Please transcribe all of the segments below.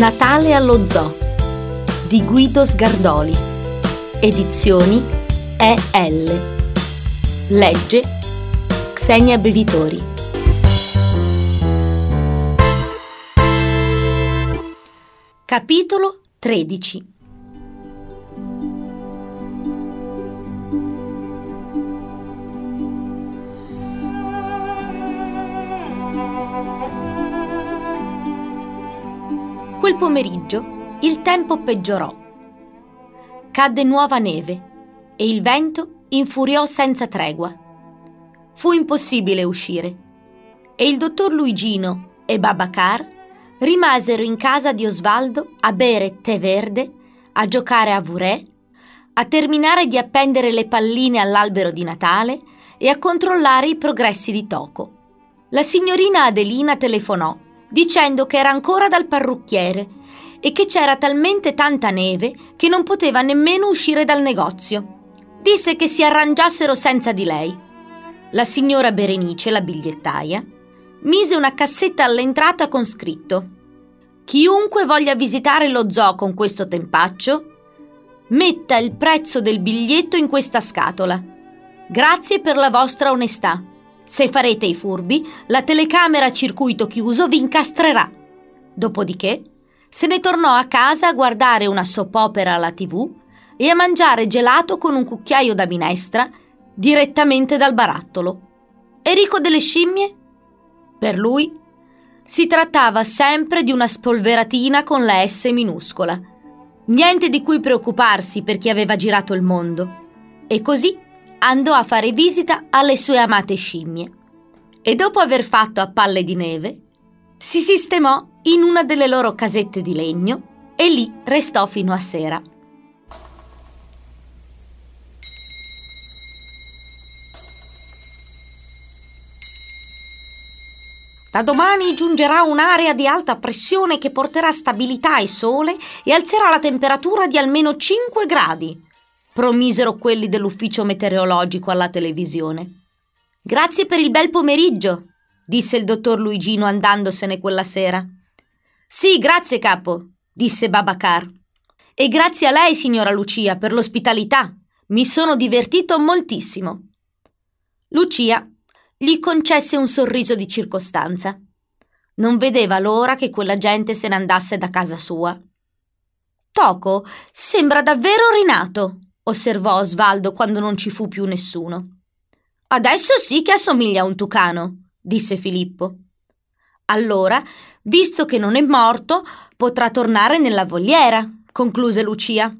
Natale allo Zoo di Guido Sgardoli. Edizioni EL. Legge Xenia Bevitori. Capitolo 13. Quel pomeriggio il tempo peggiorò. Cadde nuova neve e il vento infuriò senza tregua. Fu impossibile uscire e il dottor Luigino e Babacar rimasero in casa di Osvaldo a bere tè verde, a giocare a vouré, a terminare di appendere le palline all'albero di Natale e a controllare i progressi di Toco. La signorina Adelina telefonò dicendo che era ancora dal parrucchiere e che c'era talmente tanta neve che non poteva nemmeno uscire dal negozio. Disse che si arrangiassero senza di lei. La signora Berenice, la bigliettaia, mise una cassetta all'entrata con scritto: «Chiunque voglia visitare lo zoo con questo tempaccio, metta il prezzo del biglietto in questa scatola. Grazie per la vostra onestà. Se farete i furbi, la telecamera a circuito chiuso vi incastrerà». Dopodiché se ne tornò a casa a guardare una soap opera alla TV e a mangiare gelato con un cucchiaio da minestra direttamente dal barattolo. Enrico delle scimmie? Per lui si trattava sempre di una spolveratina con la S minuscola. Niente di cui preoccuparsi per chi aveva girato il mondo. E così andò a fare visita alle sue amate scimmie. E dopo aver fatto a palle di neve, si sistemò in una delle loro casette di legno e lì restò fino a sera. Da domani giungerà un'area di alta pressione che porterà stabilità e sole e alzerà la temperatura di almeno 5 gradi, promisero quelli dell'ufficio meteorologico alla televisione. «Grazie per il bel pomeriggio», disse il dottor Luigino andandosene quella sera. «Sì, grazie capo», disse Babacar. «E grazie a lei, signora Lucia, per l'ospitalità. Mi sono divertito moltissimo». Lucia gli concesse un sorriso di circostanza. Non vedeva l'ora che quella gente se ne andasse da casa sua. «Toco sembra davvero rinato», osservò Osvaldo quando non ci fu più nessuno. «Adesso sì che assomiglia a un tucano», disse Filippo. «Allora, visto che non è morto, potrà tornare nella voliera», concluse Lucia.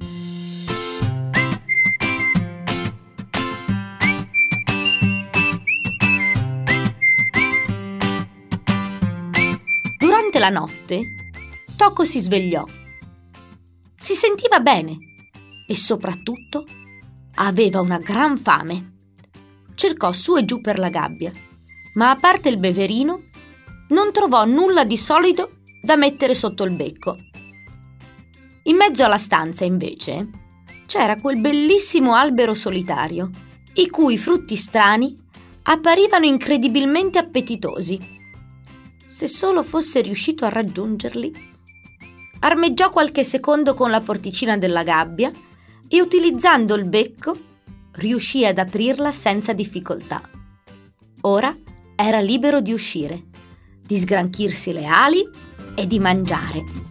Durante la notte, Toco si svegliò. Si sentiva bene e soprattutto aveva una gran fame. Cercò su e giù per la gabbia, ma a parte il beverino non trovò nulla di solido da mettere sotto il becco. In mezzo alla stanza, invece, c'era quel bellissimo albero solitario, i cui frutti strani apparivano incredibilmente appetitosi. Se solo fosse riuscito a raggiungerli. Armeggiò qualche secondo con la porticina della gabbia e, utilizzando il becco, riuscì ad aprirla senza difficoltà. Ora era libero di uscire, di sgranchirsi le ali e di mangiare.